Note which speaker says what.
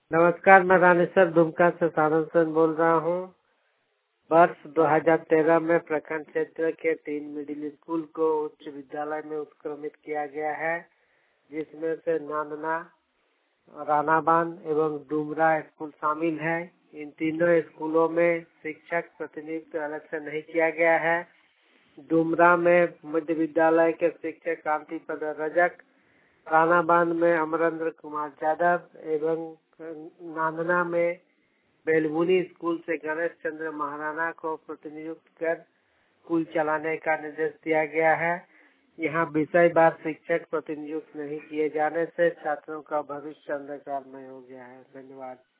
Speaker 1: नमस्कार, मैं रानेश्वर दुमका से साधन सेन बोल रहा हूँ। वर्ष 2013 में प्रखंड क्षेत्र के 3 मिडिल स्कूल को उच्च विद्यालय में उत्क्रमित किया गया है, जिसमें से नांदना, रानाबांध एवं डुमरा स्कूल शामिल है। इन तीनों स्कूलों में शिक्षक प्रतिनियुक्त अलग से नहीं किया गया है। डुमरा में मध्य विद्यालय के शिक्षक कांति पद रजक, रानाबांध में अमरेंद्र कुमार यादव एवं नांदना में बेलमुनी स्कूल से गणेश चंद्र महाराणा को प्रतिनियुक्त कर स्कूल चलाने का निर्देश दिया गया है। यहाँ विषय वार शिक्षक प्रतिनियुक्त नहीं किए जाने से छात्रों का भविष्य अंधकारमय हो गया है। धन्यवाद।